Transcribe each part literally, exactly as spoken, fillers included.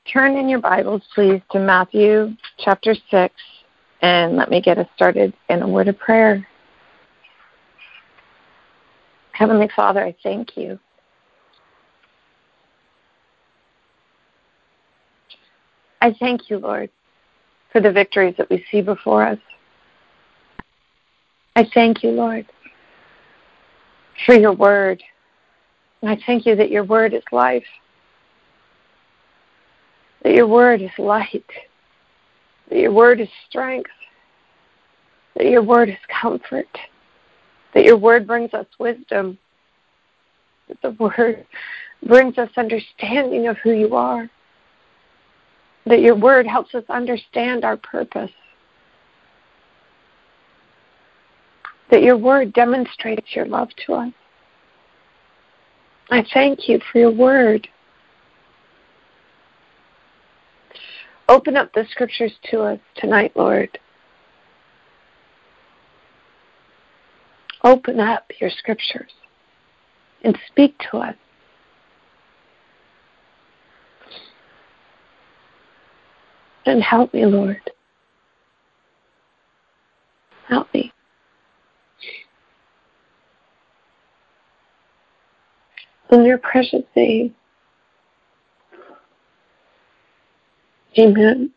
Turn in your Bibles, please, to Matthew chapter six, and let me get us started in a word of prayer. Heavenly Father, I thank you. I thank you, Lord, for the victories that we see before us. I thank you, Lord, for your word. And I thank you that your word is life, that your word is light, that your word is strength, that your word is comfort, that your word brings us wisdom, that the word brings us understanding of who you are, that your word helps us understand our purpose, that your word demonstrates your love to us. I thank you for your word. Open up the scriptures to us tonight, Lord. Open up your scriptures and speak to us. And help me, Lord. Help me. In your precious name. Amen.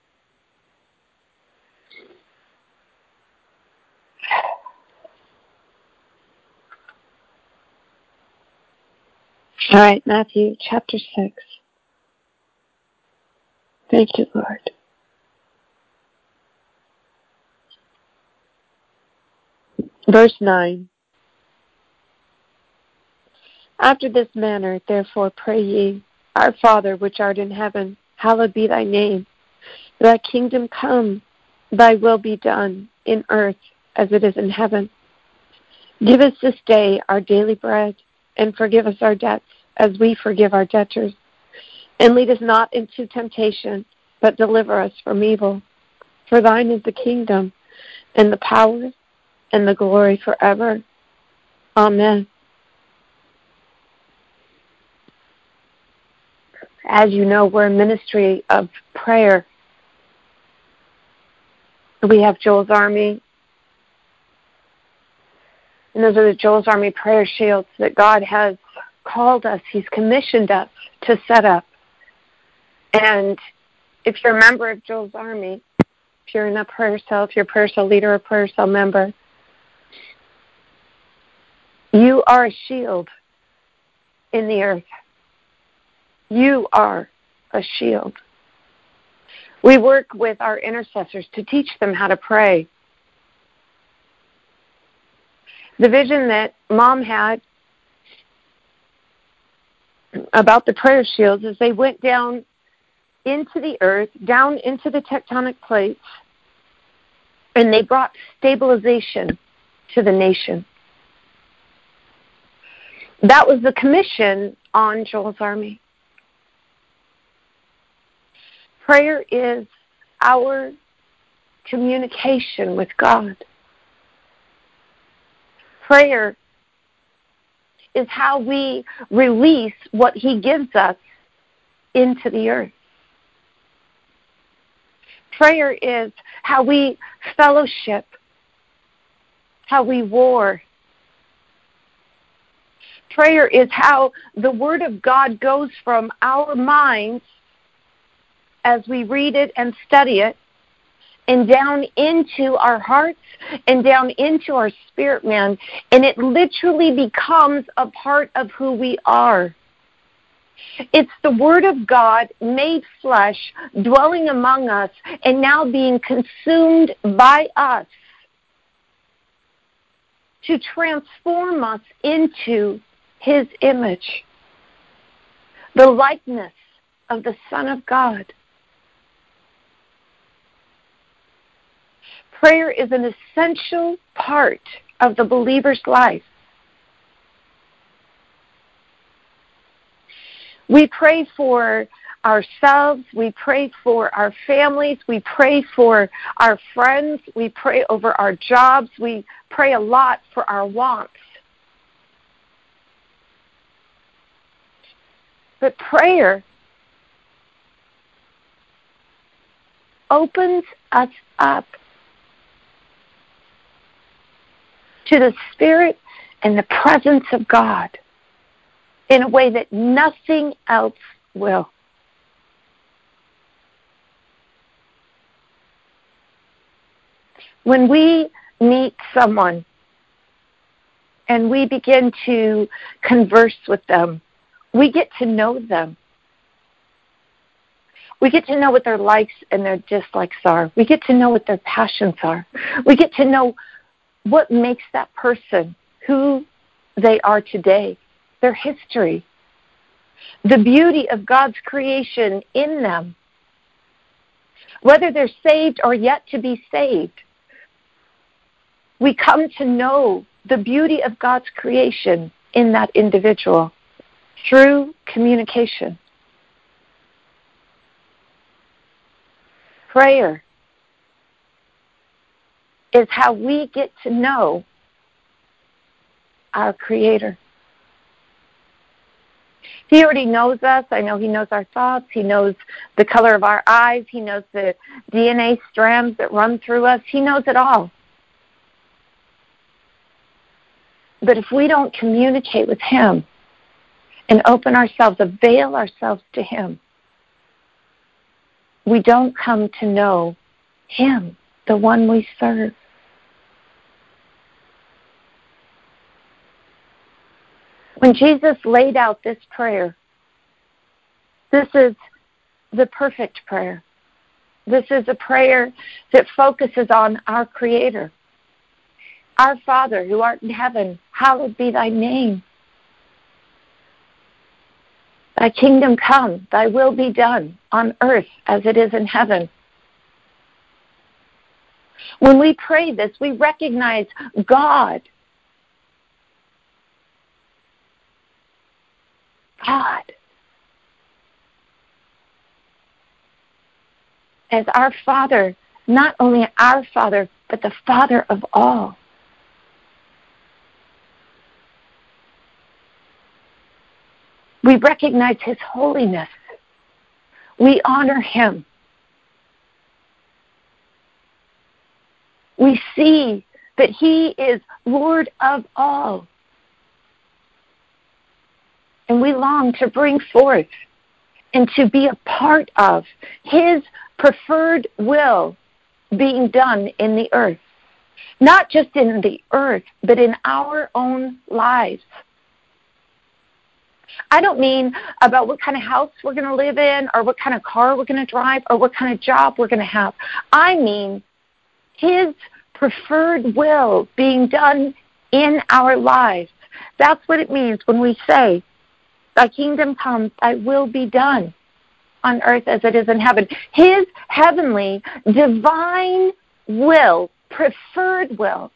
All right, Matthew chapter six. Thank you, Lord. Verse nine. After this manner, therefore, pray ye, Our Father, which art in heaven, hallowed be thy name. Thy kingdom come, thy will be done, in earth as it is in heaven. Give us this day our daily bread, and forgive us our debts, as we forgive our debtors. And lead us not into temptation, but deliver us from evil. For thine is the kingdom, and the power, and the glory forever. Amen. As you know, we're a ministry of prayer. We have Joel's Army. And those are the Joel's Army prayer shields that God has called us. He's commissioned us to set up. And if you're a member of Joel's Army, if you're in a prayer cell, if you're a prayer cell leader or prayer cell member, you are a shield in the earth. You are a shield. We work with our intercessors to teach them how to pray. The vision that Mom had about the prayer shields is they went down into the earth, down into the tectonic plates, and they brought stabilization to the nation. That was the commission on Joel's Army. Prayer is our communication with God. Prayer is how we release what He gives us into the earth. Prayer is how we fellowship, how we war. Prayer is how the Word of God goes from our minds as we read it and study it, and down into our hearts and down into our spirit man, and it literally becomes a part of who we are. It's the Word of God made flesh, dwelling among us, and now being consumed by us to transform us into His image, the likeness of the Son of God. Prayer is an essential part of the believer's life. We pray for ourselves, we pray for our families, we pray for our friends, we pray over our jobs, we pray a lot for our wants. But prayer opens us up to the Spirit and the presence of God in a way that nothing else will. When we meet someone and we begin to converse with them, we get to know them. We get to know what their likes and their dislikes are. We get to know what their passions are. We get to know what makes that person who they are today, their history, the beauty of God's creation in them, whether they're saved or yet to be saved. We come to know the beauty of God's creation in that individual through communication. Prayer is how we get to know our Creator. He already knows us. I know He knows our thoughts. He knows the color of our eyes. He knows the D N A strands that run through us. He knows it all. But if we don't communicate with Him and open ourselves, avail ourselves to Him, we don't come to know Him, the one we serve. When Jesus laid out this prayer, this is the perfect prayer. This is a prayer that focuses on our Creator. Our Father, who art in heaven, hallowed be thy name. Thy kingdom come, thy will be done on earth as it is in heaven. When we pray this, we recognize God. God as our Father, not only our Father, but the Father of all. We recognize His holiness. We honor Him. We see that He is Lord of all. And we long to bring forth and to be a part of His preferred will being done in the earth. Not just in the earth, but in our own lives. I don't mean about what kind of house we're going to live in or what kind of car we're going to drive or what kind of job we're going to have. I mean His preferred will being done in our lives. That's what it means when we say, thy kingdom come, thy will be done on earth as it is in heaven. His heavenly, divine will, preferred will,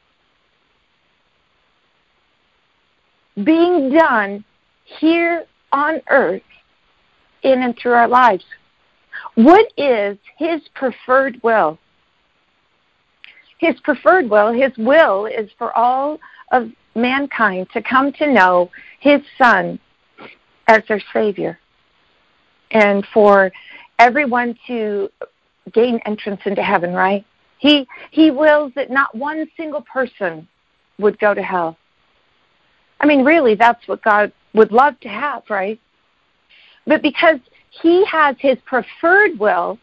being done here on earth in and through our lives. What is His preferred will? His preferred will, His will is for all of mankind to come to know His Son as their Savior, and for everyone to gain entrance into heaven, right? He He wills that not one single person would go to hell. I mean, really, that's what God would love to have, right? But because He has His preferred will,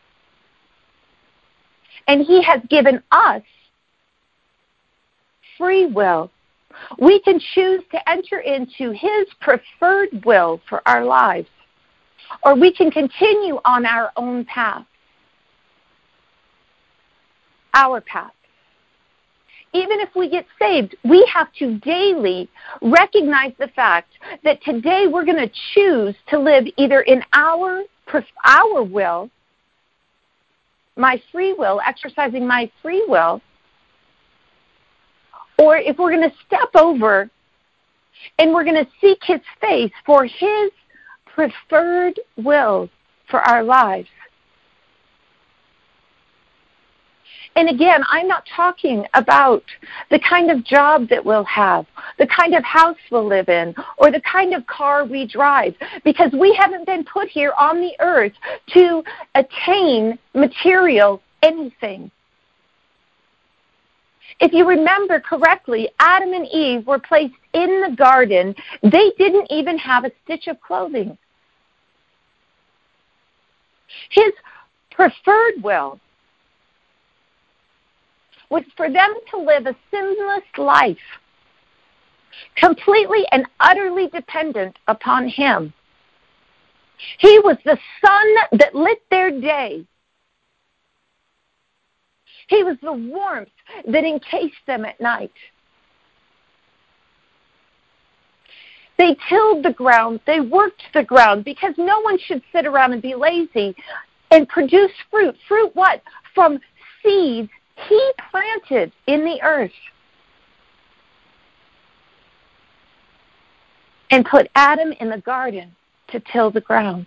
and He has given us free will, we can choose to enter into His preferred will for our lives, or we can continue on our own path, our path. Even if we get saved, we have to daily recognize the fact that today we're going to choose to live either in our our will, my free will, exercising my free will, or if we're going to step over and we're going to seek His face for His preferred will for our lives. And again, I'm not talking about the kind of job that we'll have, the kind of house we'll live in, or the kind of car we drive, because we haven't been put here on the earth to attain material anything. If you remember correctly, Adam and Eve were placed in the garden. They didn't even have a stitch of clothing. His preferred will was for them to live a sinless life, completely and utterly dependent upon Him. He was the sun that lit their day. He was the warmth that encased them at night. They tilled the ground. They worked the ground, because no one should sit around and be lazy and produce fruit. Fruit what? From seeds He planted in the earth. And put Adam in the garden to till the ground.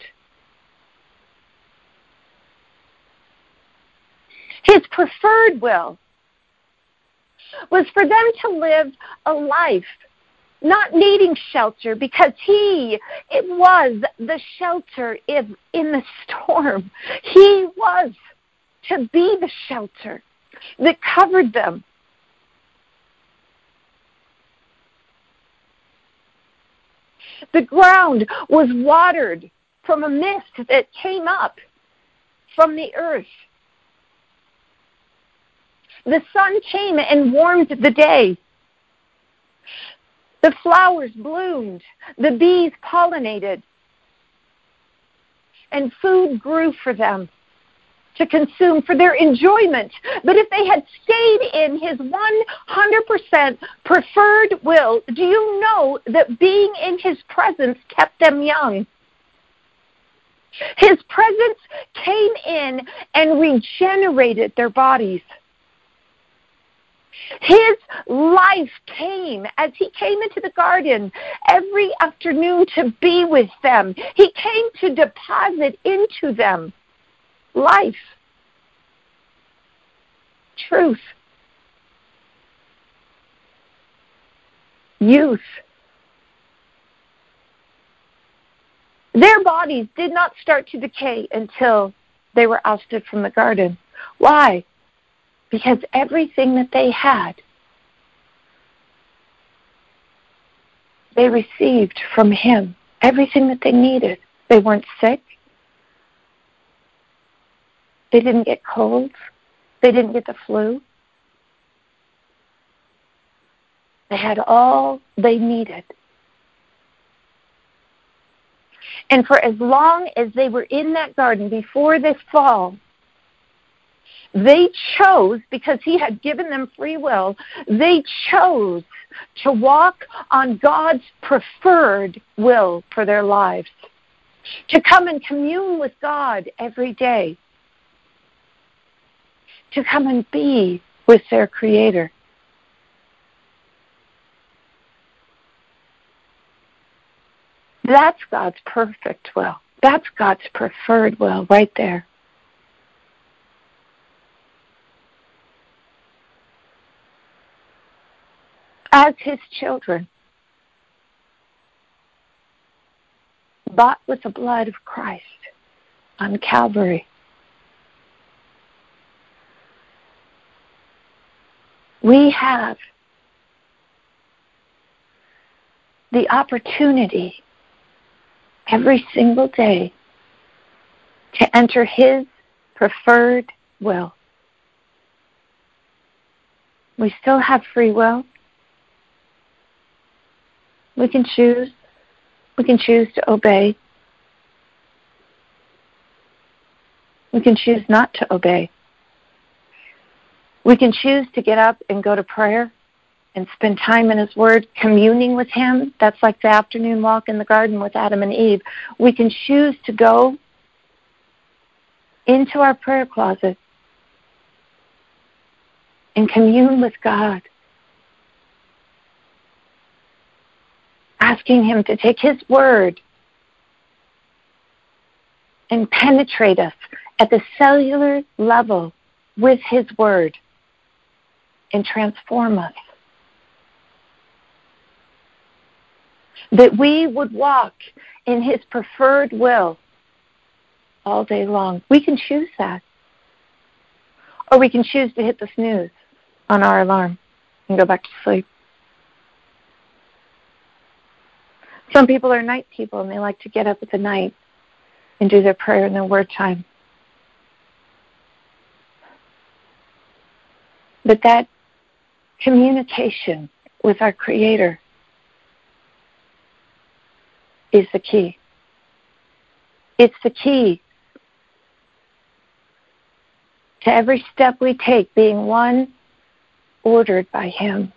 His preferred will was for them to live a life not needing shelter, because He, it was the shelter in, in the storm. He was to be the shelter that covered them. The ground was watered from a mist that came up from the earth. The sun came and warmed the day. The flowers bloomed. The bees pollinated. And food grew for them to consume for their enjoyment. But if they had stayed in His one hundred percent preferred will, do you know that being in His presence kept them young? His presence came in and regenerated their bodies. His life came as He came into the garden every afternoon to be with them. He came to deposit into them life, truth, youth. Their bodies did not start to decay until they were ousted from the garden. Why? Because everything that they had, they received from Him. Everything that they needed. They weren't sick. They didn't get colds. They didn't get the flu. They had all they needed. And for as long as they were in that garden before this fall, they chose, because He had given them free will, they chose to walk on God's preferred will for their lives, to come and commune with God every day, to come and be with their Creator. That's God's perfect will. That's God's preferred will right there. As His children, bought with the blood of Christ on Calvary, we have the opportunity every single day to enter His preferred will. We still have free will. We can choose. We can choose to obey. We can choose not to obey. We can choose to get up and go to prayer and spend time in His Word, communing with Him. That's like the afternoon walk in the garden with Adam and Eve. We can choose to go into our prayer closet and commune with God, asking Him to take His Word and penetrate us at the cellular level with his word and transform us. That we would walk in his preferred will all day long. We can choose that. Or we can choose to hit the snooze on our alarm and go back to sleep. Some people are night people and they like to get up at the night and do their prayer and their word time. But that communication with our Creator is the key. It's the key to every step we take being one ordered by him.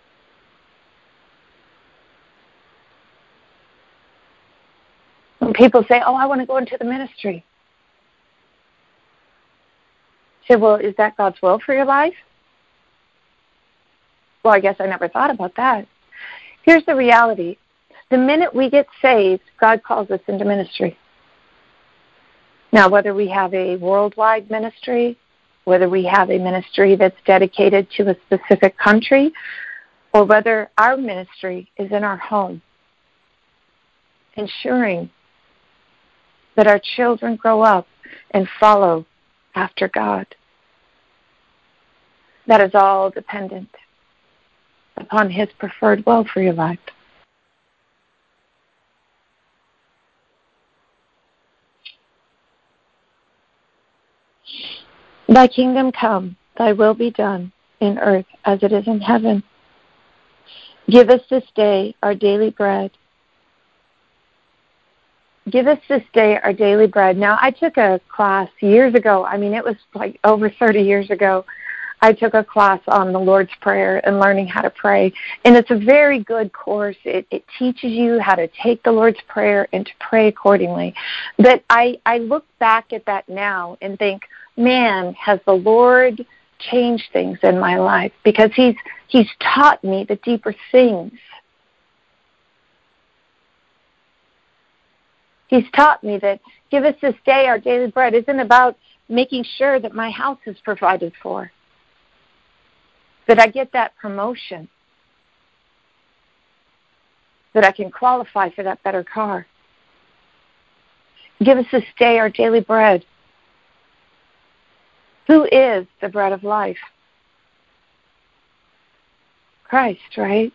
When people say, oh, I want to go into the ministry. I say, well, is that God's will for your life? Well, I guess I never thought about that. Here's the reality. The minute we get saved, God calls us into ministry. Now, whether we have a worldwide ministry, whether we have a ministry that's dedicated to a specific country, or whether our ministry is in our home, ensuring that our children grow up and follow after God. That is all dependent upon his preferred will for your life. Thy kingdom come, thy will be done in earth as it is in heaven. Give us this day our daily bread. Give us this day our daily bread. Now, I took a class years ago. I mean, it was like over thirty years ago. I took a class on the Lord's Prayer and learning how to pray. And it's a very good course. It, it teaches you how to take the Lord's Prayer and to pray accordingly. But I, I look back at that now and think, man, has the Lord changed things in my life, because he's he's taught me the deeper things. He's taught me that give us this day our daily bread isn't about making sure that my house is provided for, that I get that promotion, that I can qualify for that better car. Give us this day our daily bread. Who is the bread of life? Christ, right?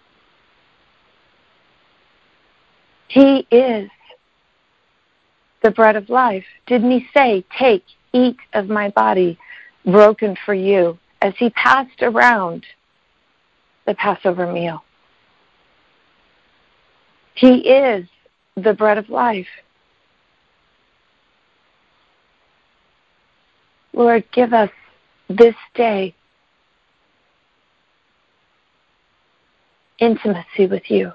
He is the bread of life. Didn't he say, take, eat of my body, broken for you, as he passed around the Passover meal? He is the bread of life. Lord, give us this day intimacy with you.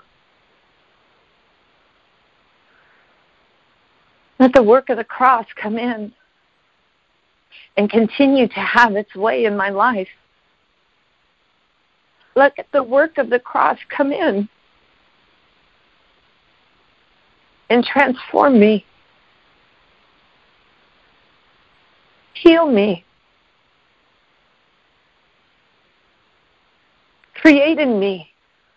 Let the work of the cross come in and continue to have its way in my life. Let the work of the cross come in and transform me. Heal me. Create in me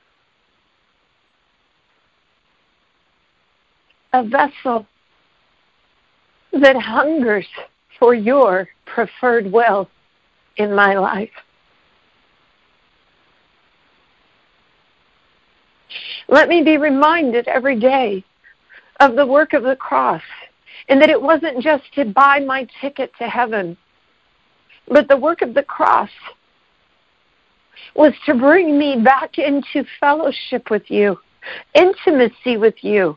a vessel that hungers for your preferred will in my life. Let me be reminded every day of the work of the cross, and that it wasn't just to buy my ticket to heaven, but the work of the cross was to bring me back into fellowship with you, intimacy with you,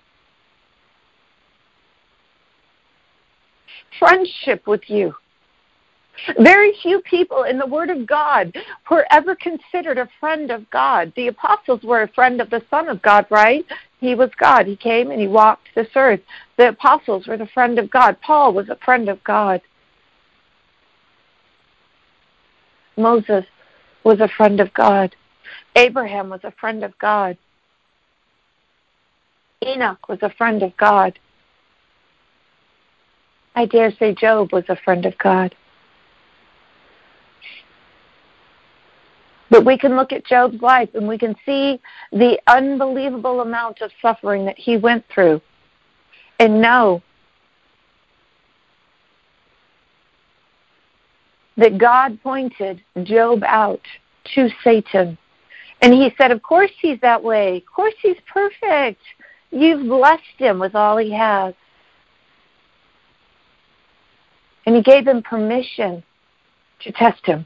friendship with you. Very few people in the Word of God were ever considered a friend of God. The apostles were a friend of the Son of God, right? He was God. He came and he walked this earth. The apostles were the friend of God. Paul was a friend of God. Moses was a friend of God. Abraham was a friend of God. Enoch was a friend of God. I dare say Job was a friend of God. But we can look at Job's life and we can see the unbelievable amount of suffering that he went through and know that God pointed Job out to Satan. And he said, of course he's that way. Of course he's perfect. You've blessed him with all he has. And he gave him permission to test him.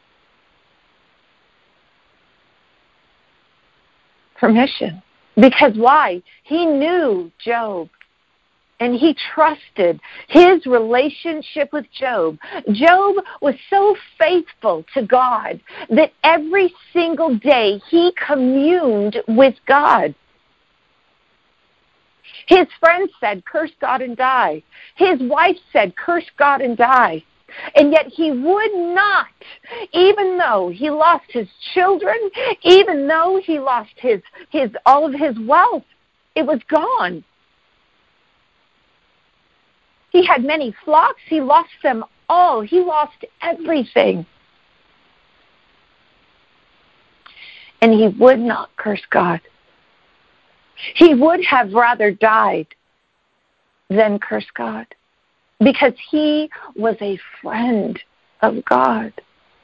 Permission. Because why? He knew Job. And he trusted his relationship with Job. Job was so faithful to God that every single day he communed with God. His friends said, curse God and die. His wife said, curse God and die. And yet he would not, even though he lost his children, even though he lost his, his all of his wealth, it was gone. He had many flocks. He lost them all. He lost everything. And he would not curse God. He would have rather died than curse God because he was a friend of God.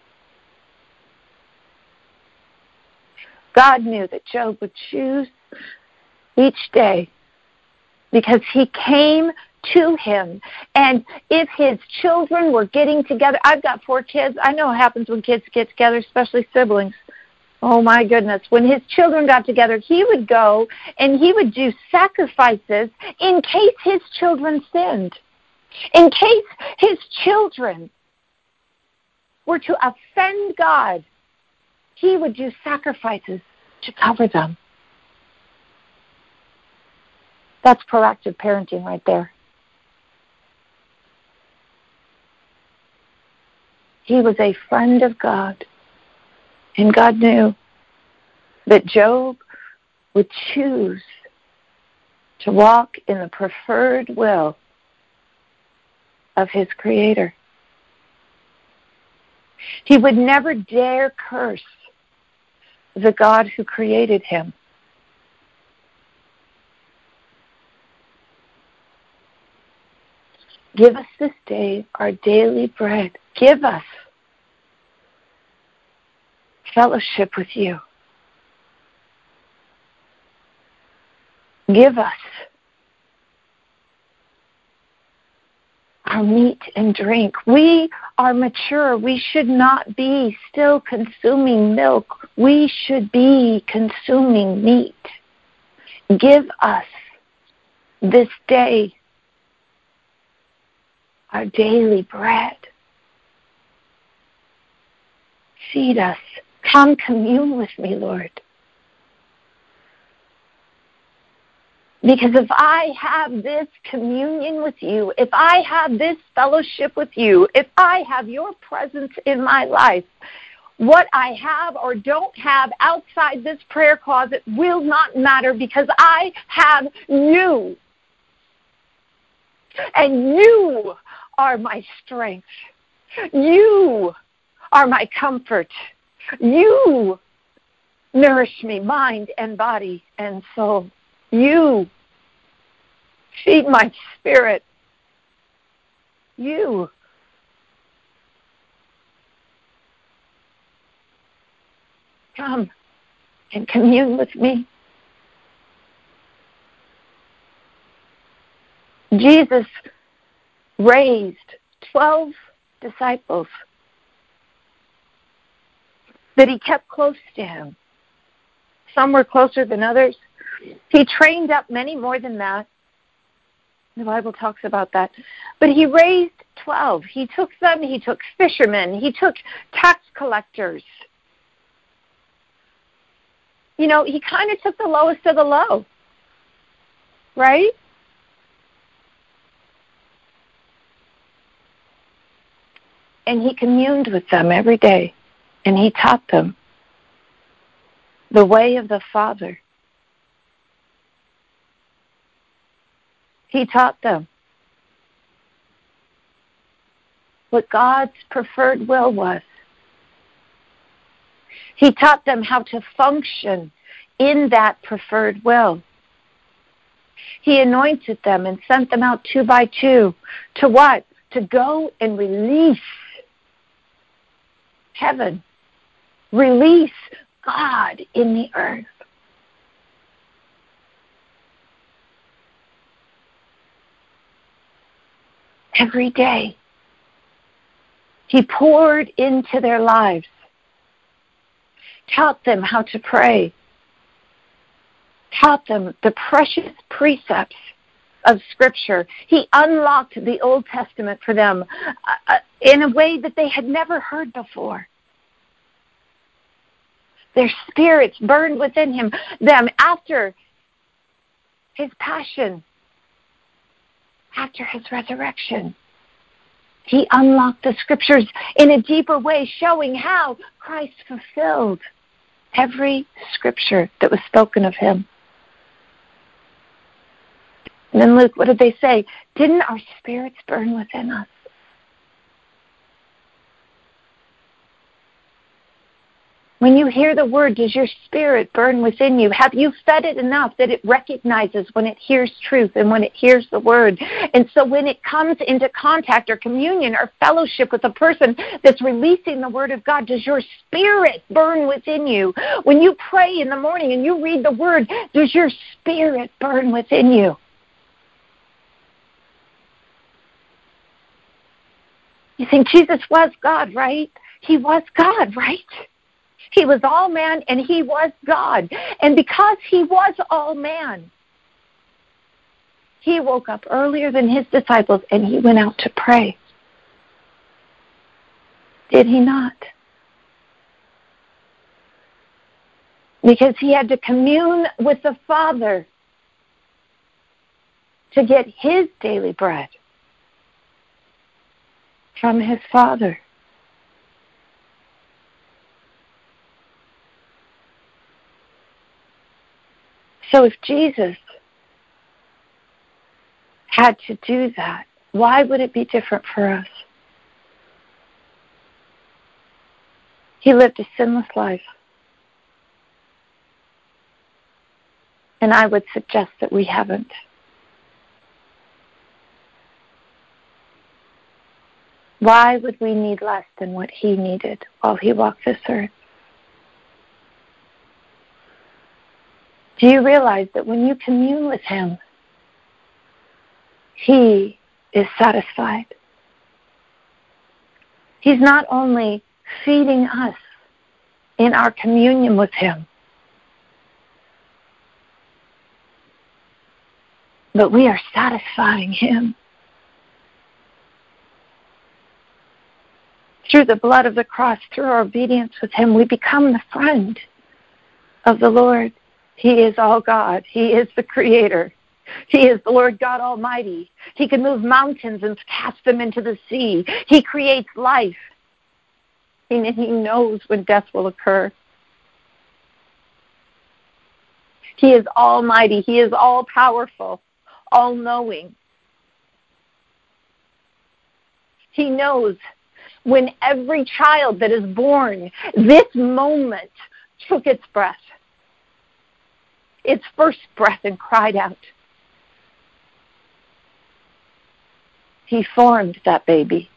God knew that Job would choose each day because he came to him. And if his children were getting together, I've got four kids. I know what happens when kids get together, especially siblings. Oh my goodness. When his children got together, he would go and he would do sacrifices in case his children sinned. In case his children were to offend God, he would do sacrifices to cover them. That's proactive parenting right there. He was a friend of God. And God knew that Job would choose to walk in the preferred will of his Creator. He would never dare curse the God who created him. Give us this day our daily bread. Give us fellowship with you. Give us our meat and drink. We are mature. We should not be still consuming milk. We should be consuming meat. Give us this day our daily bread. Feed us. Come commune with me, Lord. Because if I have this communion with you, if I have this fellowship with you, if I have your presence in my life, what I have or don't have outside this prayer closet will not matter because I have you. And you are my strength. You are my comfort. You nourish me, mind and body and soul. You feed my spirit. You come and commune with me. Jesus raised twelve disciples that he kept close to him. Some were closer than others. He trained up many more than that. The Bible talks about that. But he raised twelve. He took them, he took fishermen, he took tax collectors. You know, he kind of took the lowest of the low. Right? And he communed with them every day. And he taught them the way of the Father. He taught them what God's preferred will was. He taught them how to function in that preferred will. He anointed them and sent them out two by two. To what? To go and release heaven. Release God in the earth. Every day, He poured into their lives, taught them how to pray, taught them the precious precepts of Scripture. He unlocked the Old Testament for them uh, in a way that they had never heard before. Their spirits burned within him, them after His passion, after His resurrection. He unlocked the Scriptures in a deeper way, showing how Christ fulfilled every Scripture that was spoken of Him. And then Luke, what did they say? Didn't our spirits burn within us? When you hear the word, does your spirit burn within you? Have you fed it enough that it recognizes when it hears truth and when it hears the word? And so when it comes into contact or communion or fellowship with a person that's releasing the word of God, does your spirit burn within you? When you pray in the morning and you read the word, does your spirit burn within you? You think Jesus was God, right? He was God, right? He was all man and He was God. And because He was all man, He woke up earlier than His disciples and He went out to pray. Did He not? Because He had to commune with the Father to get His daily bread from His Father. So if Jesus had to do that, why would it be different for us? He lived a sinless life. And I would suggest that we haven't. Why would we need less than what He needed while He walked this earth? Do you realize that when you commune with Him, He is satisfied? He's not only feeding us in our communion with Him, but we are satisfying Him. Through the blood of the cross, through our obedience with Him, we become the friend of the Lord. He is all God. He is the Creator. He is the Lord God Almighty. He can move mountains and cast them into the sea. He creates life. And He knows when death will occur. He is almighty. He is all-powerful, all-knowing. He knows when every child that is born, this moment, took its breath. Its first breath and cried out. He formed that baby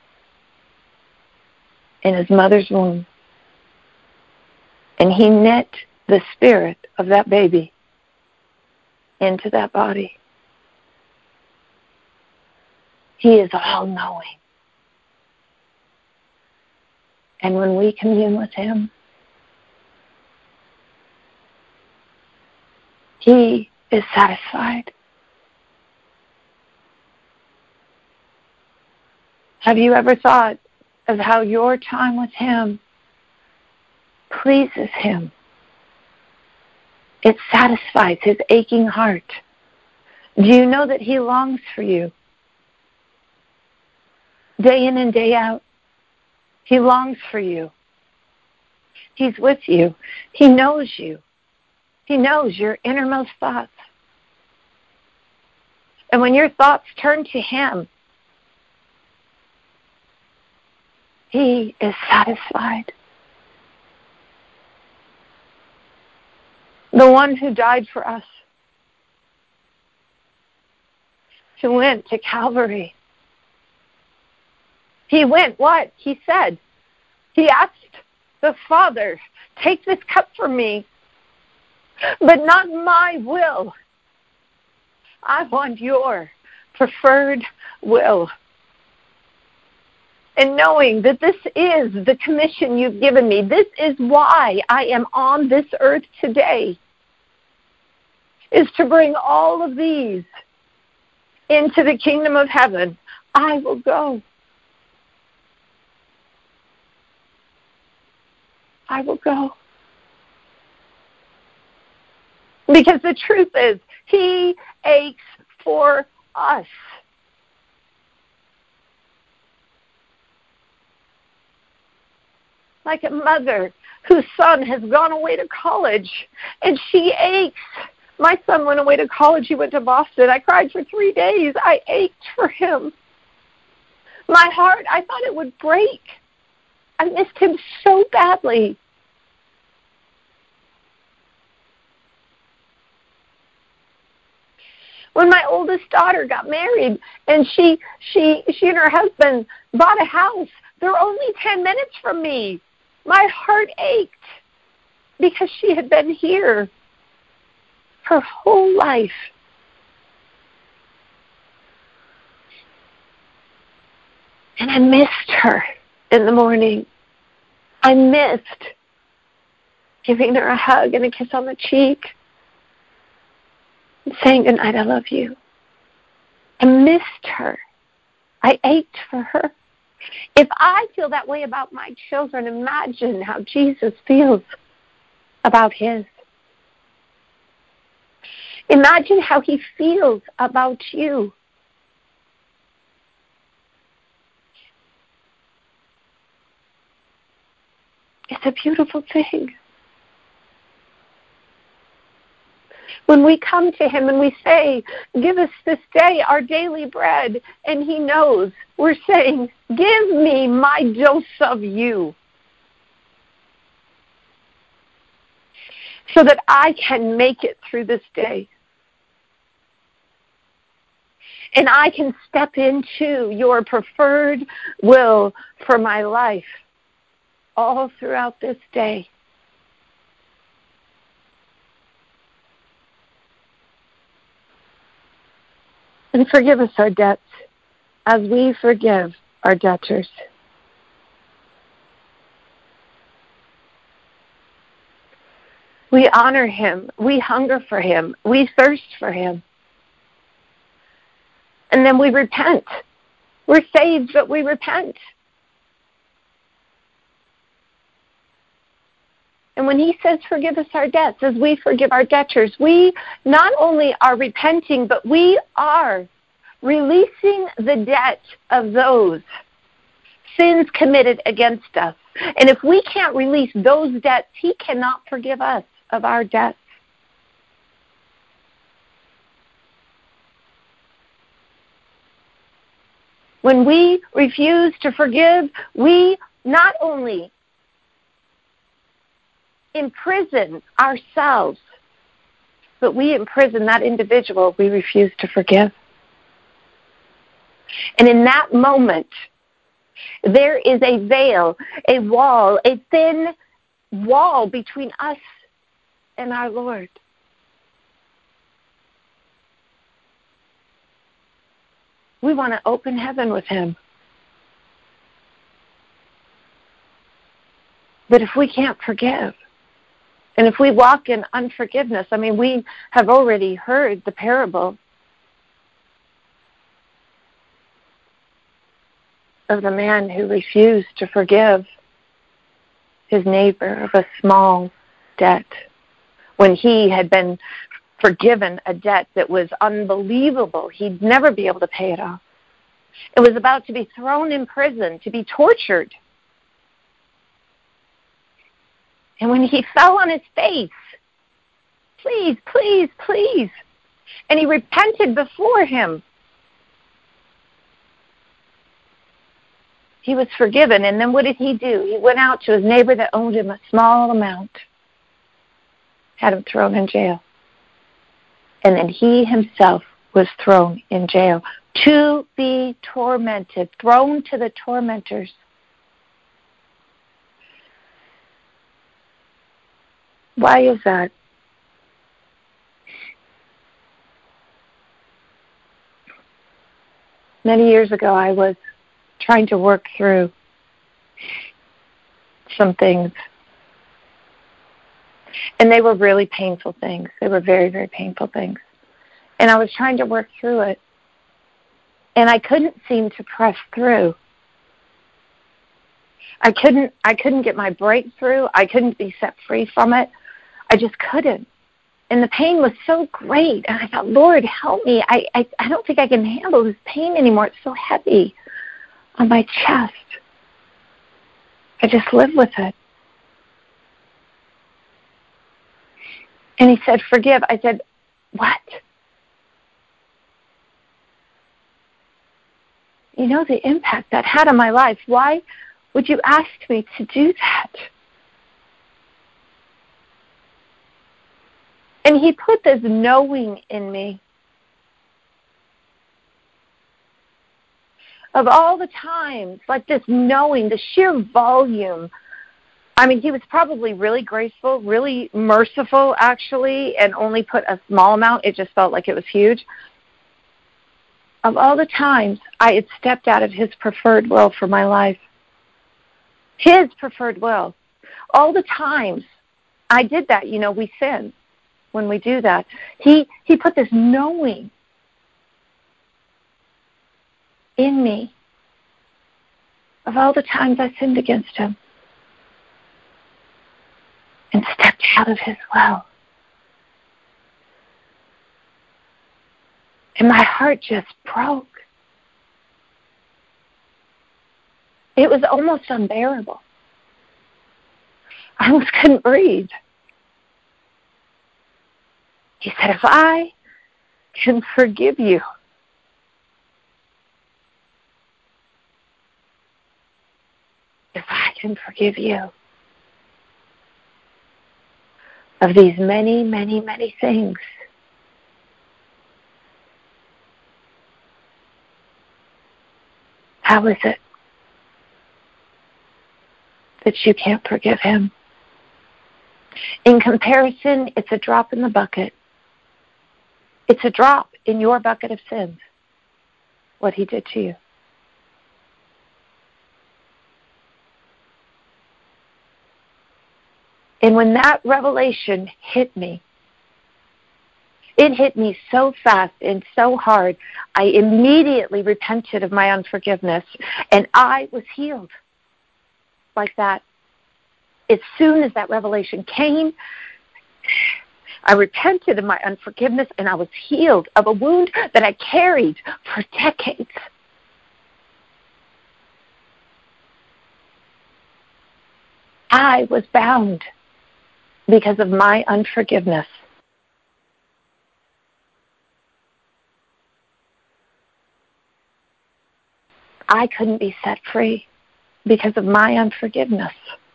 in his mother's womb. And He knit the spirit of that baby into that body. He is all-knowing. And when we commune with Him, He is satisfied. Have you ever thought of how your time with Him pleases Him? It satisfies His aching heart. Do you know that He longs for you? Day in and day out, He longs for you. He's with you. He knows you. He knows your innermost thoughts. And when your thoughts turn to Him, He is satisfied. the one who died for us, who went to Calvary. He went what? He said, he asked the Father, take this cup from me, but not my will. I want your preferred will. And knowing that this is the commission you've given me, this is why I am on this earth today, is to bring all of these into the kingdom of heaven. I will go. I will go. Because the truth is, he aches for us. Like a mother whose son has gone away to college, and she aches. My son went away to college. He went to Boston. I cried for three days. I ached for him. My heart, I thought it would break. I missed him so badly. When my oldest daughter got married and she she she and her husband bought a house, they were only ten minutes from me. My heart ached because she had been here her whole life. And I missed her in the morning. I missed giving her a hug and a kiss on the cheek and saying goodnight, I love you. I missed her. I ached for her. If I feel that way about my children, imagine how Jesus feels about his. Imagine how he feels about you. It's a beautiful thing. When we come to him and we say, give us this day our daily bread, and he knows, we're saying, give me my dose of you, so that I can make it through this day. And I can step into your preferred will for my life all throughout this day. And forgive us our debts as we forgive our debtors. We honor him. We hunger for him. We thirst for him. And then we repent. We're saved, but we repent. And when he says, forgive us our debts, as we forgive our debtors, we not only are repenting, but we are releasing the debt of those sins committed against us. And if we can't release those debts, he cannot forgive us of our debts. When we refuse to forgive, we not only imprison ourselves, but we imprison that individual we refuse to forgive. And in that moment, there is a veil, a wall, a thin wall between us and our Lord. We want to open heaven with him. But if we can't forgive, and if we walk in unforgiveness, I mean, we have already heard the parable of the man who refused to forgive his neighbor of a small debt when he had been forgiven a debt that was unbelievable. He'd never be able to pay it off. It was about to be thrown in prison, to be tortured. And when he fell on his face, please, please, please, and he repented before him, he was forgiven. And then what did he do? He went out to his neighbor that owed him a small amount. had him thrown in jail. And then he himself was thrown in jail to be tormented, thrown to the tormentors. Why is that? Many years ago, I was trying to work through some things. And they were really painful things. They were very, very painful things. And I was trying to work through it. And I couldn't seem to press through. I couldn't I couldn't get my breakthrough. I couldn't be set free from it. I just couldn't. And the pain was so great. And I thought, Lord, help me. I, I, I don't think I can handle this pain anymore. It's so heavy on my chest. I just live with it. And he said, forgive. I said, what? You know the impact that had on my life. Why would you ask me to do that? And he put this knowing in me of all the times, like this knowing, the sheer volume. I mean, he was probably really graceful, really merciful, actually, and only put a small amount. It just felt like it was huge. Of all the times I had stepped out of his preferred will for my life. His preferred will. All the times I did that, you know, we sin when we do that. He he put this knowing in me of all the times I sinned against him and stepped out of his will. And my heart just broke. It was almost unbearable. I almost couldn't breathe. He said, if I can forgive you, if I can forgive you of these many, many, many things, how is it that you can't forgive him? In comparison, it's a drop in the bucket. It's a drop in your bucket of sins, what he did to you. And when that revelation hit me, it hit me so fast and so hard, I immediately repented of my unforgiveness, and I was healed like that. As soon as that revelation came, I repented of my unforgiveness, and I was healed of a wound that I carried for decades. I was bound because of my unforgiveness. I couldn't be set free because of my unforgiveness.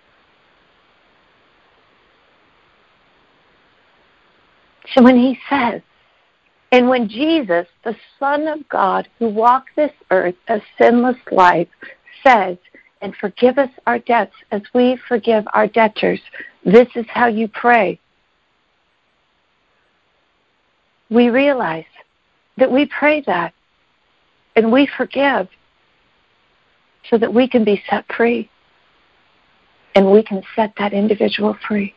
So when he says, and when Jesus, the Son of God, who walked this earth a sinless life, says, and forgive us our debts as we forgive our debtors, this is how you pray. We realize that we pray that and we forgive so that we can be set free and we can set that individual free.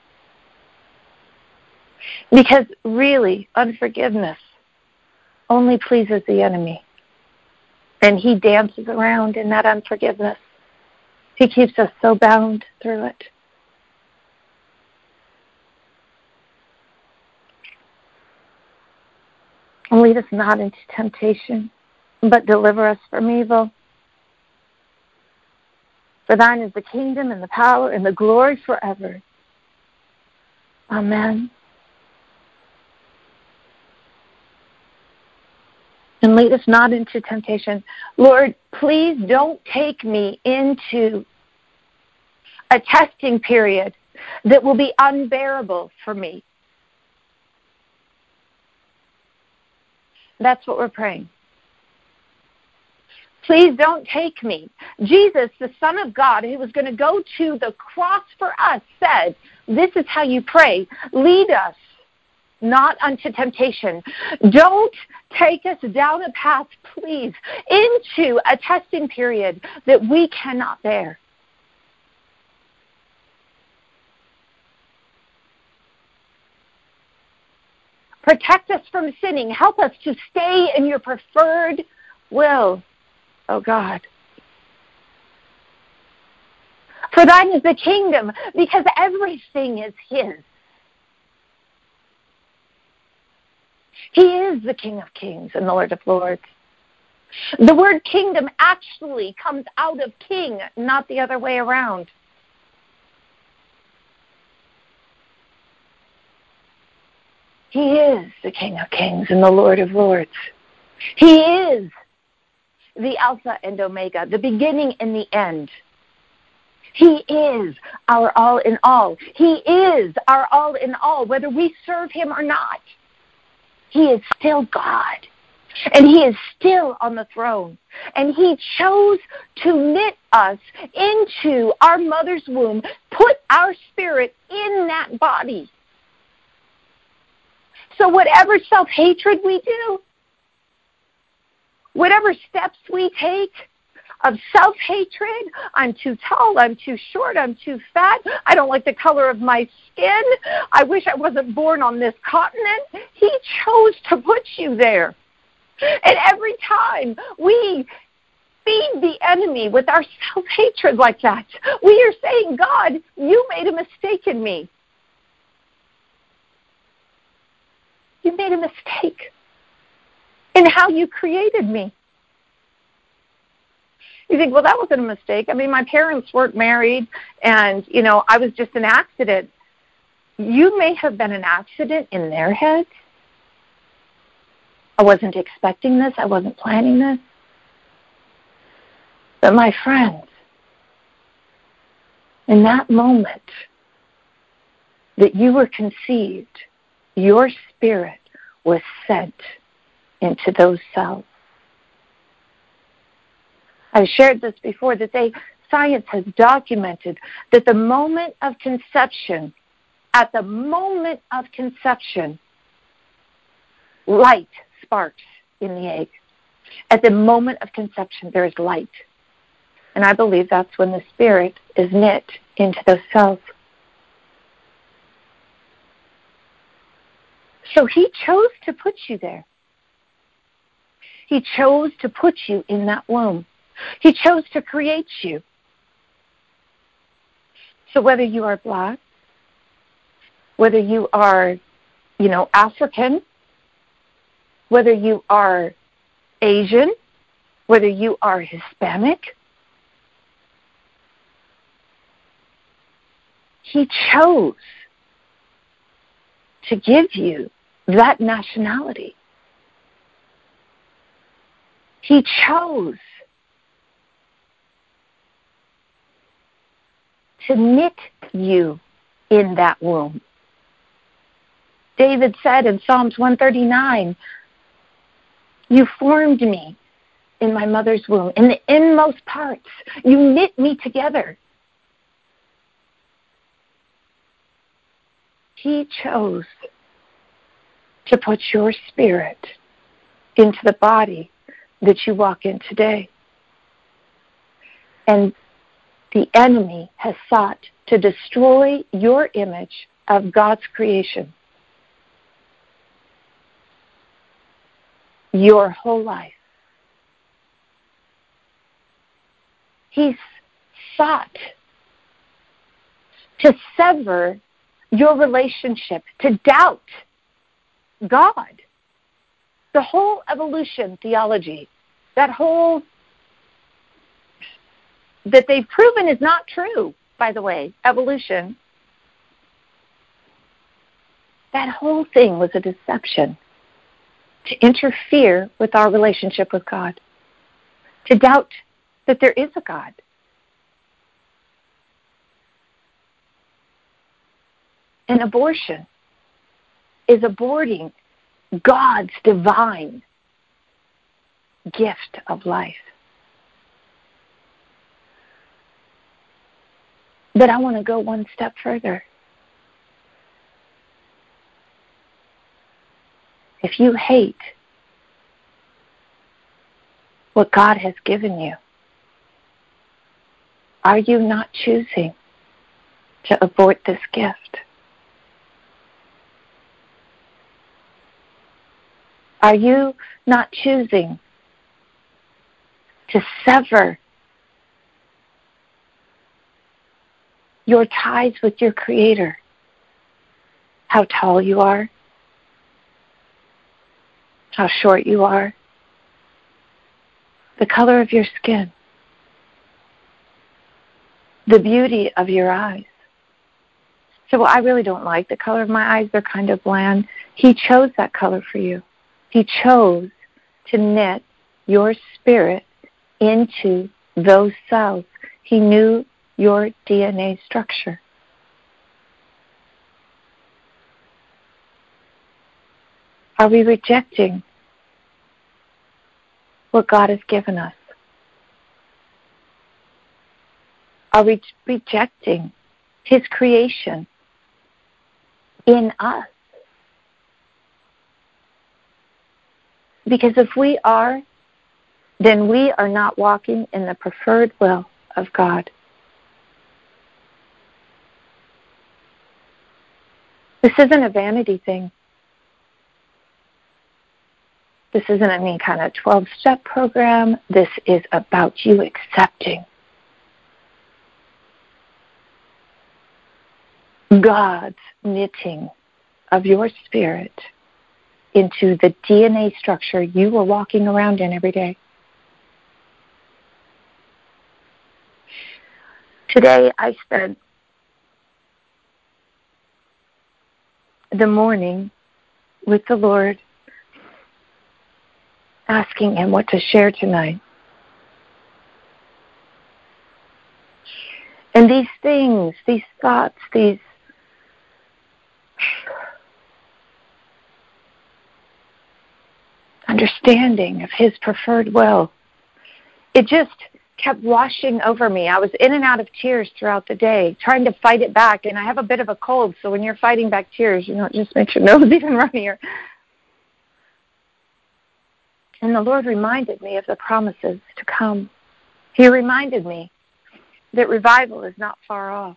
Because really, unforgiveness only pleases the enemy. And he dances around in that unforgiveness. He keeps us so bound through it. And lead us not into temptation, but deliver us from evil. For thine is the kingdom and the power and the glory forever. Amen. And lead us not into temptation. Lord, please don't take me into a testing period that will be unbearable for me. That's what we're praying. Please don't take me. Jesus, the Son of God, who was going to go to the cross for us, said, this is how you pray. Lead us not unto temptation. Don't take us down a path, please, into a testing period that we cannot bear. Protect us from sinning. Help us to stay in your preferred will, oh God. For thine is the kingdom, because everything is his. He is the King of kings and the Lord of lords. The word kingdom actually comes out of king, not the other way around. He is the King of kings and the Lord of lords. He is the Alpha and Omega, the beginning and the end. He is our all in all. He is our all in all, whether we serve him or not. He is still God, and he is still on the throne. And he chose to knit us into our mother's womb, put our spirit in that body. So whatever self-hatred we do, whatever steps we take of self-hatred, I'm too tall, I'm too short, I'm too fat, I don't like the color of my skin, I wish I wasn't born on this continent, he chose to put you there. And every time we feed the enemy with our self-hatred like that, we are saying, God, you made a mistake in me. You made a mistake in how you created me. You think, well, that wasn't a mistake. I mean, my parents weren't married, and, you know, I was just an accident. You may have been an accident in their heads. I wasn't expecting this. I wasn't planning this. But my friends, in that moment that you were conceived, your spirit was sent into those cells. I've shared this before, that they, science has documented that the moment of conception, at the moment of conception, light sparks in the egg. At the moment of conception, there is light. And I believe that's when the spirit is knit into those cells. So he chose to put you there. He chose to put you in that womb. He chose to create you. So whether you are black, whether you are, you know, African, whether you are Asian, whether you are Hispanic, he chose to give you that nationality. He chose to knit you in that womb. David said in Psalms one thirty-nine, you formed me in my mother's womb. In the inmost parts, you knit me together. He chose to put your spirit into the body that you walk in today. And the enemy has sought to destroy your image of God's creation your whole life. He's sought to sever your relationship, to doubt God. The whole evolution theology, that whole, that they've proven is not true, by the way, evolution, that whole thing was a deception to interfere with our relationship with God, to doubt that there is a God. And abortion is aborting God's divine gift of life. But I want to go one step further. If you hate what God has given you, are you not choosing to abort this gift? Are you not choosing to sever your ties with your Creator? How tall you are, how short you are, the color of your skin, the beauty of your eyes. So, well, I really don't like the color of my eyes. They're kind of bland. He chose that color for you. He chose to knit your spirit into those cells. He knew your D N A structure. Are we rejecting what God has given us? Are we rejecting His creation in us? Because if we are, then we are not walking in the preferred will of God. This isn't a vanity thing. This isn't any kind of twelve-step program. This is about you accepting God's knitting of your spirit into the D N A structure you are walking around in every day. Today I spent the morning with the Lord, asking Him what to share tonight. And these things, these thoughts, these understanding of His preferred will, it just kept washing over me. I was in and out of tears throughout the day, trying to fight it back. And I have a bit of a cold, so when you're fighting back tears, you know, it just makes your nose even runnier. And the Lord reminded me of the promises to come. He reminded me that revival is not far off.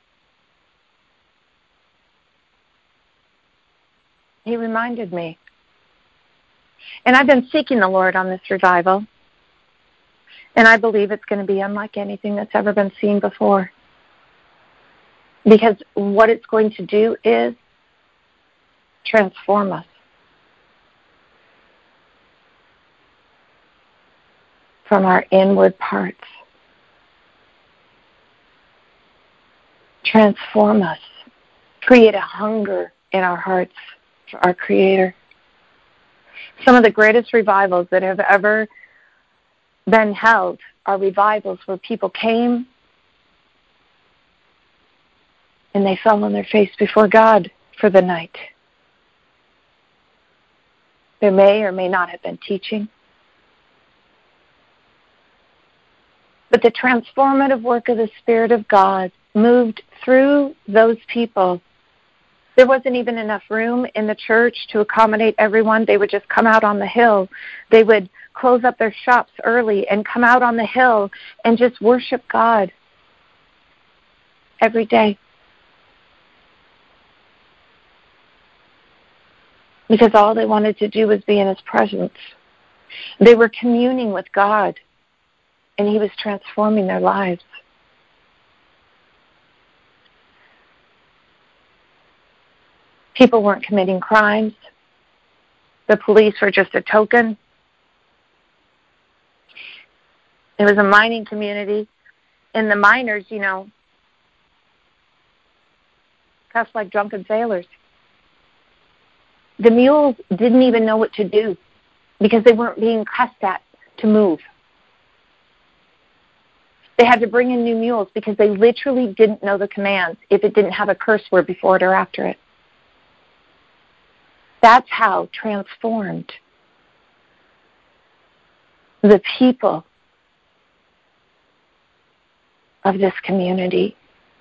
He reminded me. And I've been seeking the Lord on this revival. And I believe it's going to be unlike anything that's ever been seen before. Because what it's going to do is transform us from our inward parts. Transform us. Create a hunger in our hearts for our Creator. Some of the greatest revivals that have ever been held are revivals where people came and they fell on their face before God for the night. There may or may not have been teaching. But the transformative work of the Spirit of God moved through those people. There wasn't even enough room in the church to accommodate everyone. They would just come out on the hill. They would close up their shops early and come out on the hill and just worship God every day. Because all they wanted to do was be in His presence. They were communing with God, and He was transforming their lives. People weren't committing crimes. The police were just a token. It was a mining community, and the miners, you know, cussed like drunken sailors. The mules didn't even know what to do because they weren't being cussed at to move. They had to bring in new mules because they literally didn't know the commands if it didn't have a curse word before it or after it. That's how transformed the people of this community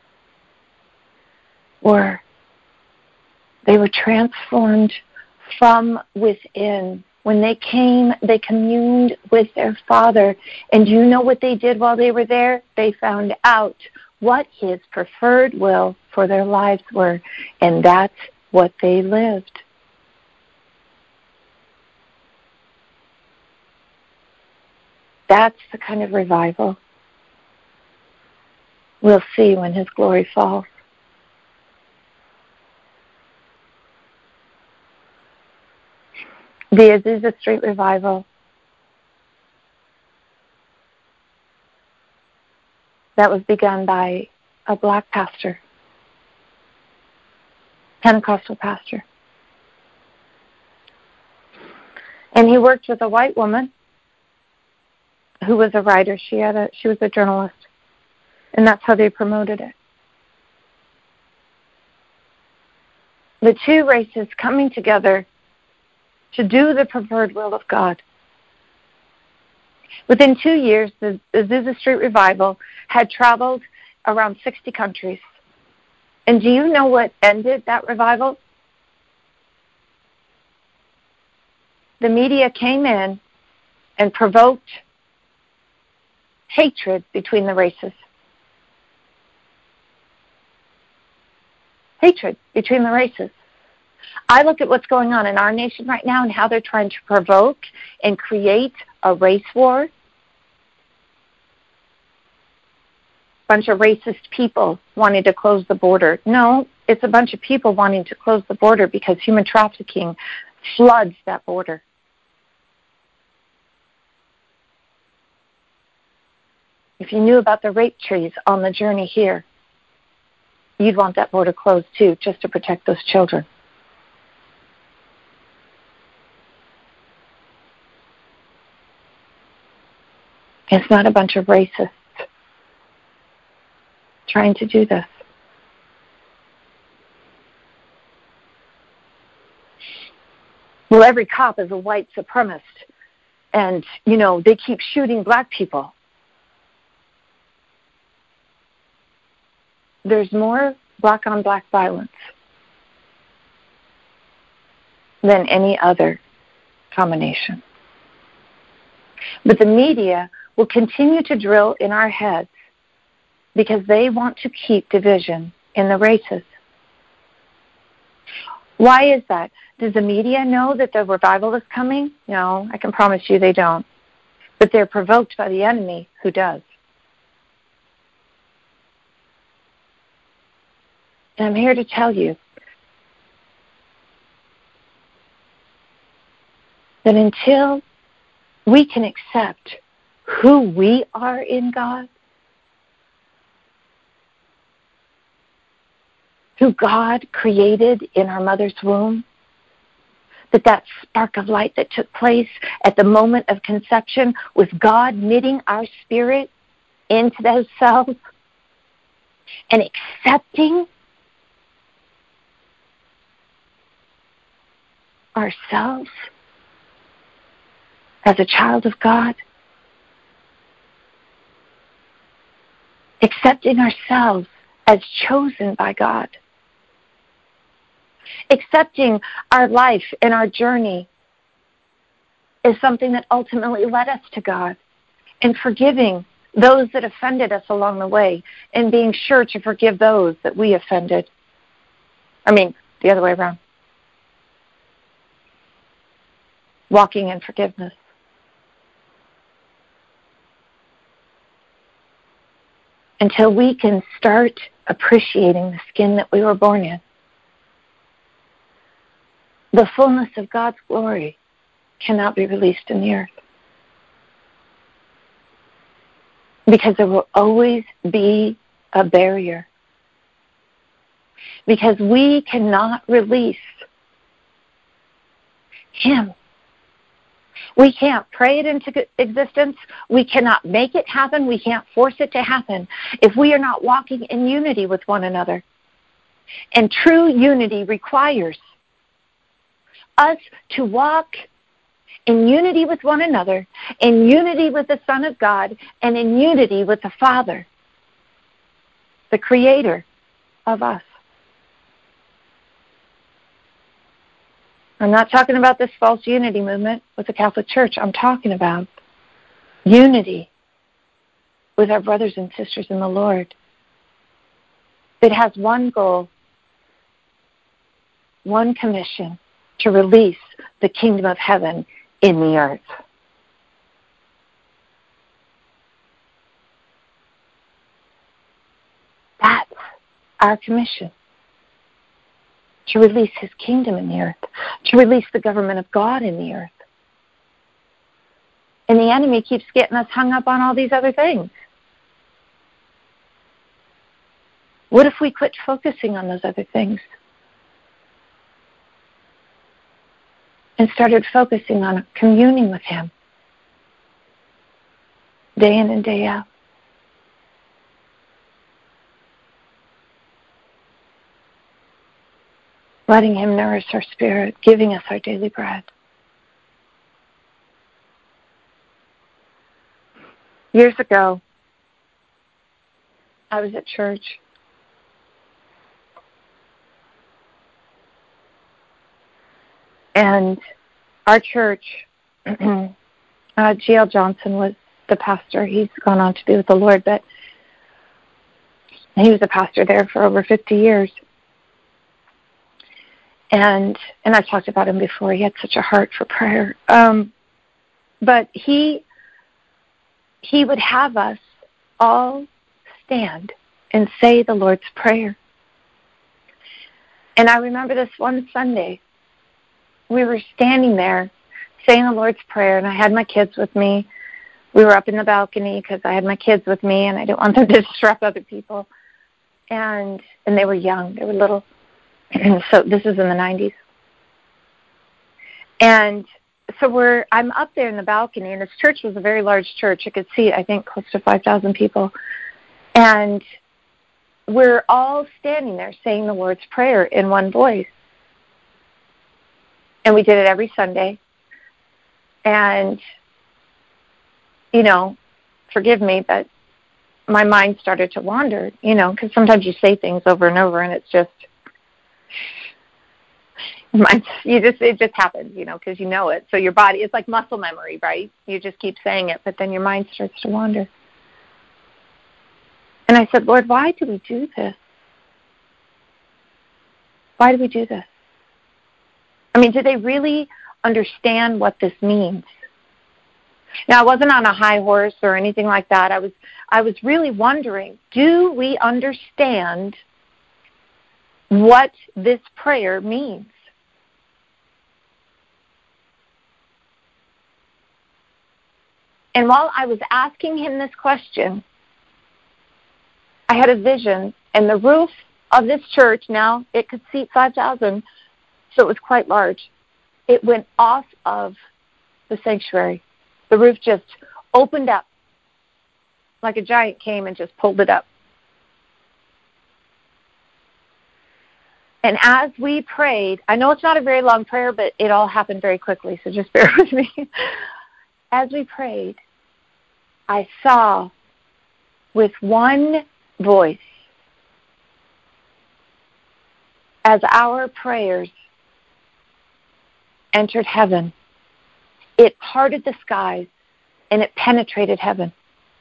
were, they were transformed from within. When they came, they communed with their Father. And do you know what they did while they were there? They found out what His preferred will for their lives were, and that's what they lived. That's the kind of revival we'll see when His glory falls. The Azusa Street Revival, that was begun by a black pastor, Pentecostal pastor. And he worked with a white woman who was a writer. She had a she was a journalist. And that's how they promoted it. The two races coming together to do the preferred will of God. Within two years, the Azusa Street Revival had traveled around sixty countries. And do you know what ended that revival? The media came in and provoked hatred between the races. Hatred between the races. I look at what's going on in our nation right now and how they're trying to provoke and create a race war. Bunch of racist people wanting to close the border. No, it's a bunch of people wanting to close the border because human trafficking floods that border. If you knew about the rape trees on the journey here, you'd want that border closed too, just to protect those children. It's not a bunch of racists trying to do this. Well, every cop is a white supremacist, and, you know, they keep shooting black people. There's more black-on-black violence than any other combination. But the media will continue to drill in our heads because they want to keep division in the races. Why is that? Does the media know that the revival is coming? No, I can promise you they don't. But they're provoked by the enemy who does. And I'm here to tell you that until we can accept who we are in God, who God created in our mother's womb, that that spark of light that took place at the moment of conception was God knitting our spirit into those cells and accepting ourselves as a child of God, accepting ourselves as chosen by God, accepting our life and our journey is something that ultimately led us to God, and forgiving those that offended us along the way and being sure to forgive those that we offended. I mean, the other way around. Walking in forgiveness. Until we can start appreciating the skin that we were born in, the fullness of God's glory cannot be released in the earth. Because there will always be a barrier. Because we cannot release Him. We can't pray it into existence. We cannot make it happen. We can't force it to happen if we are not walking in unity with one another. And true unity requires us to walk in unity with one another, in unity with the Son of God, and in unity with the Father, the Creator of us. I'm not talking about this false unity movement with the Catholic Church. I'm talking about unity with our brothers and sisters in the Lord. It has one goal, one commission, to release the kingdom of heaven in the earth. That's our commission. To release his kingdom in the earth. To release the government of God in the earth. And the enemy keeps getting us hung up on all these other things. What if we quit focusing on those other things and started focusing on communing with him day in and day out? Letting him nourish our spirit, giving us our daily bread. Years ago, I was at church. And our church, uh, G L Johnson was the pastor. He's gone on to be with the Lord, but he was a pastor there for over fifty years. And and I've talked about him before. He had such a heart for prayer. Um, but he he would have us all stand and say the Lord's Prayer. And I remember this one Sunday, we were standing there saying the Lord's Prayer, and I had my kids with me. We were up in the balcony because I had my kids with me, and I didn't want them to disrupt other people. And and they were young. They were little. So this is in the nineties. And so we're I'm up there in the balcony, and this church was a very large church. I could see, I think, close to five thousand people. And we're all standing there saying the Lord's Prayer in one voice. And we did it every Sunday. And, you know, forgive me, but my mind started to wander, you know, because sometimes you say things over and over, and it's just, you just it just happens, you know, because you know it. So your body, it's like muscle memory, right? You just keep saying it, but then your mind starts to wander. And I said, Lord, why do we do this? Why do we do this? I mean, do they really understand what this means? Now, I wasn't on a high horse or anything like that. I was I was really wondering, do we understand what this prayer means? And while I was asking him this question, I had a vision, and the roof of this church, now it could seat five thousand, so it was quite large. It went off of the sanctuary. The roof just opened up like a giant came and just pulled it up. And as we prayed, I know it's not a very long prayer, but it all happened very quickly, so just bear with me. As we prayed, I saw with one voice, as our prayers entered heaven, it parted the skies and it penetrated heaven.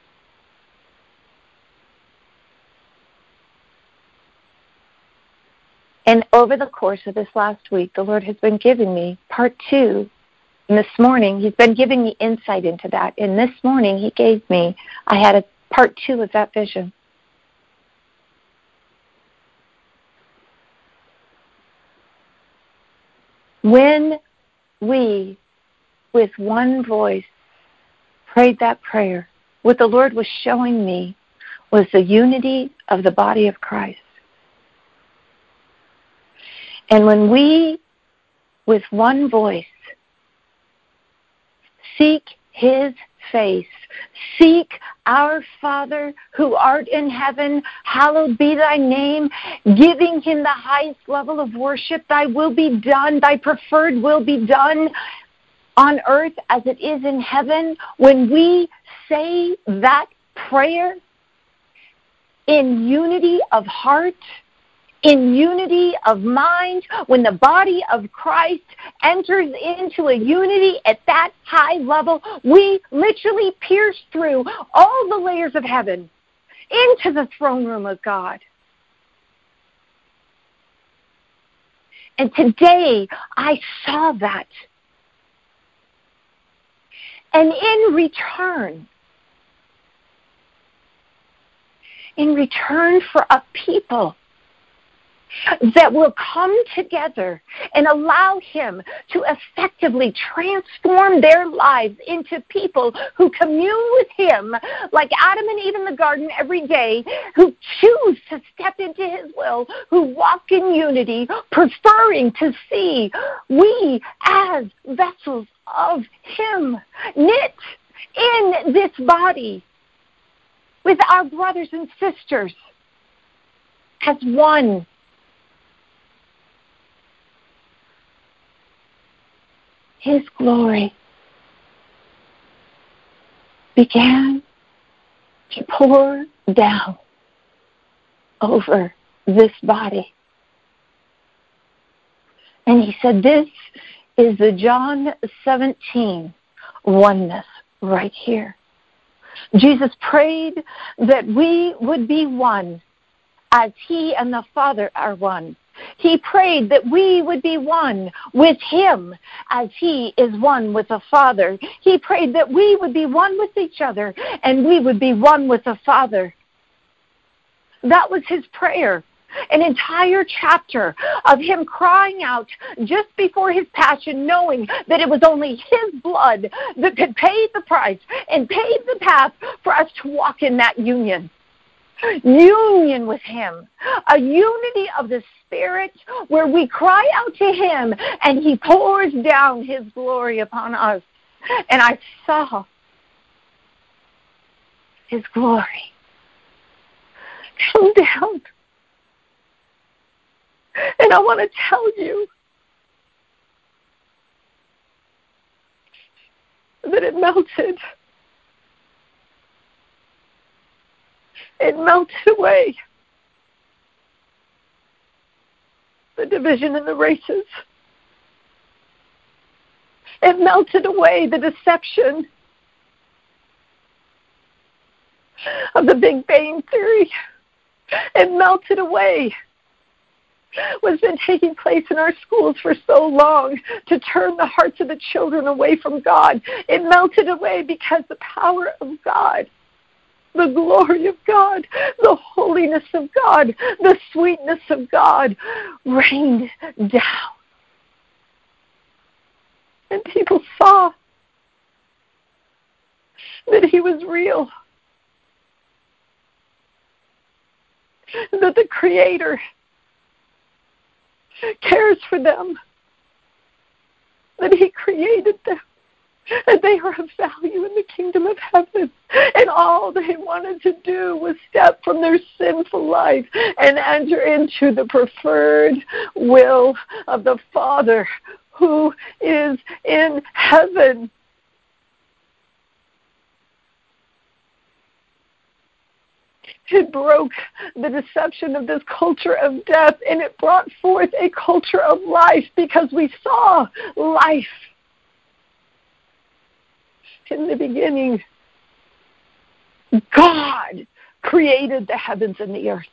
And over the course of this last week, the Lord has been giving me part two. And this morning, he's been giving me insight into that. And this morning, he gave me, I had a part two of that vision. When we, with one voice, prayed that prayer, what the Lord was showing me was the unity of the body of Christ. And when we, with one voice, seek his face, seek our Father who art in heaven, hallowed be thy name, giving him the highest level of worship, thy will be done, thy preferred will be done on earth as it is in heaven, when we say that prayer in unity of heart, in unity of mind, when the body of Christ enters into a unity at that high level, we literally pierce through all the layers of heaven into the throne room of God. And today, I saw that. And in return, in return for a people that will come together and allow him to effectively transform their lives into people who commune with him like Adam and Eve in the garden every day, who choose to step into his will, who walk in unity, preferring to see we as vessels of him, knit in this body with our brothers and sisters as one. His glory began to pour down over this body. And he said, this is the John seventeen oneness right here. Jesus prayed that we would be one as he and the Father are one. He prayed that we would be one with him as he is one with the Father. He prayed that we would be one with each other and we would be one with the Father. That was his prayer. An entire chapter of him crying out just before his passion, knowing that it was only his blood that could pay the price and pave the path for us to walk in that union. Union with him, a unity of the Spirit where we cry out to him and he pours down his glory upon us. And I saw his glory come down. And I want to tell you that it melted. It melted away the division in the races. It melted away the deception of the Big Bang Theory. It melted away what's been taking place in our schools for so long to turn the hearts of the children away from God. It melted away because the power of God, the glory of God, the holiness of God, the sweetness of God rained down. And people saw that he was real, that the Creator cares for them, that he created them, and they are of value in the kingdom of heaven. And all they wanted to do was step from their sinful life and enter into the preferred will of the Father who is in heaven. It broke the deception of this culture of death, and it brought forth a culture of life, because we saw life. In the beginning, God created the heavens and the earth.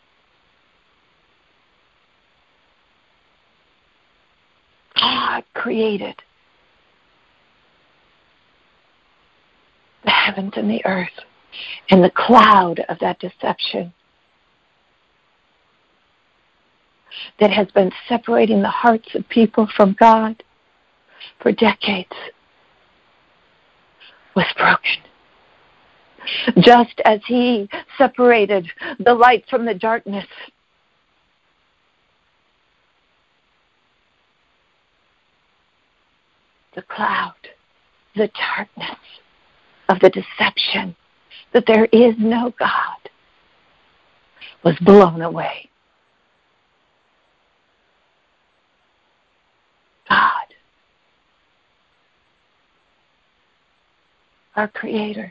God created the heavens and the earth. And the cloud of that deception that has been separating the hearts of people from God for decades was broken. Just as he separated the light from the darkness, the cloud, the darkness of the deception that there is no God was blown away. God our Creator,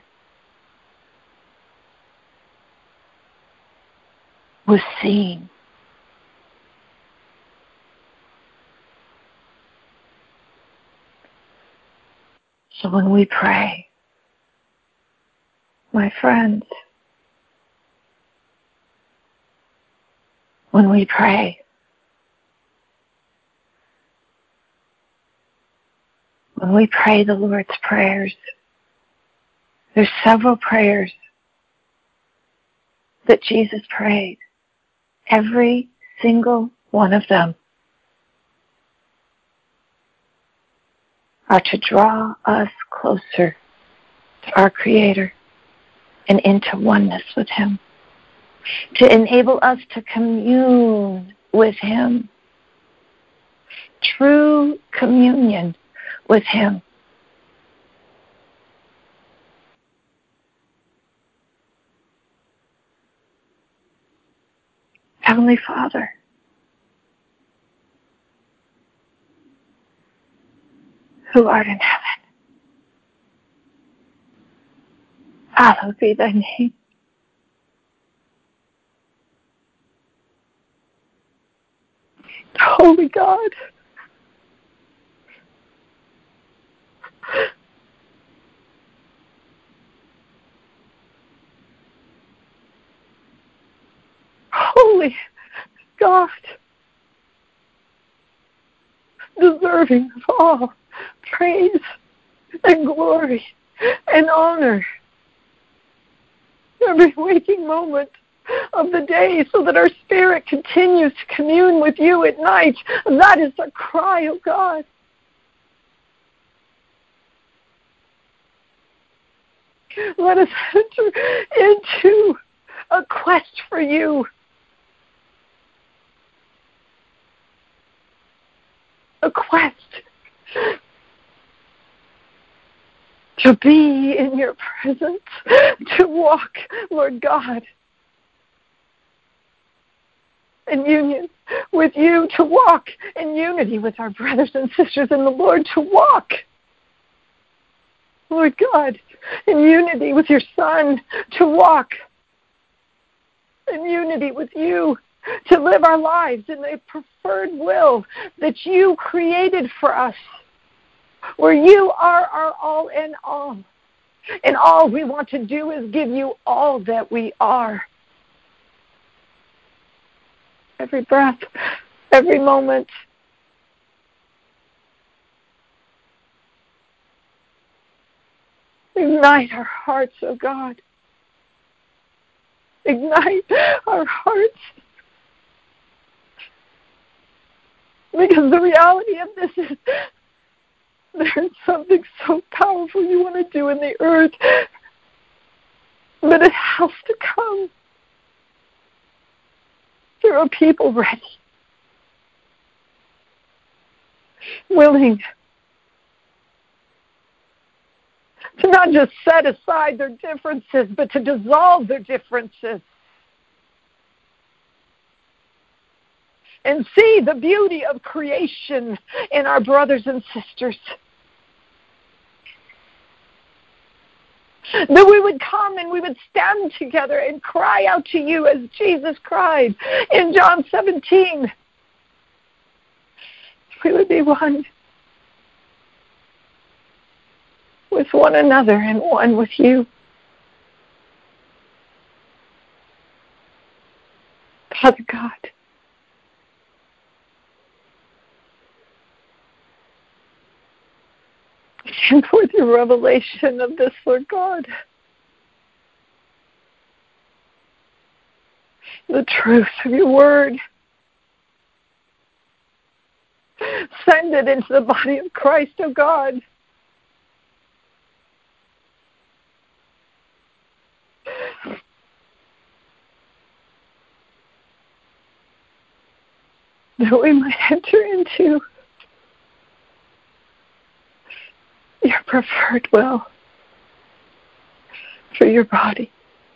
was seeing. So when we pray, my friends, when we pray, when we pray the Lord's prayers, there's several prayers that Jesus prayed. Every single one of them are to draw us closer to our Creator and into oneness with Him, to enable us to commune with Him, true communion with Him. Heavenly Father, who art in heaven, hallowed be thy name. Holy God, holy God, deserving of all praise and glory and honor every waking moment of the day, so that our spirit continues to commune with you at night. That is our cry, oh God. Let us enter into a quest for you. A quest to be in your presence, to walk, Lord God, in union with you, to walk in unity with our brothers and sisters in the Lord, to walk, Lord God, in unity with your Son, to walk in unity with you, to live our lives in the preferred will that you created for us, where you are our all in all. And all we want to do is give you all that we are. Every breath, every moment. Ignite our hearts, oh God. Ignite our hearts. Because the reality of this is there's something so powerful you want to do in the earth, but it has to come through a people ready, willing to not just set aside their differences, but to dissolve their differences and see the beauty of creation in our brothers and sisters. That we would come and we would stand together and cry out to you as Jesus cried in John seventeen. We would be one with one another and one with you. Father God, send forth your revelation of this, Lord God. The truth of your word. Send it into the body of Christ, oh God. That we might enter into your preferred will for your body.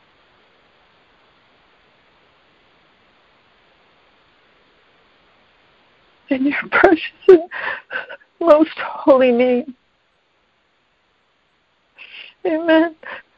In your precious and most holy name. Amen.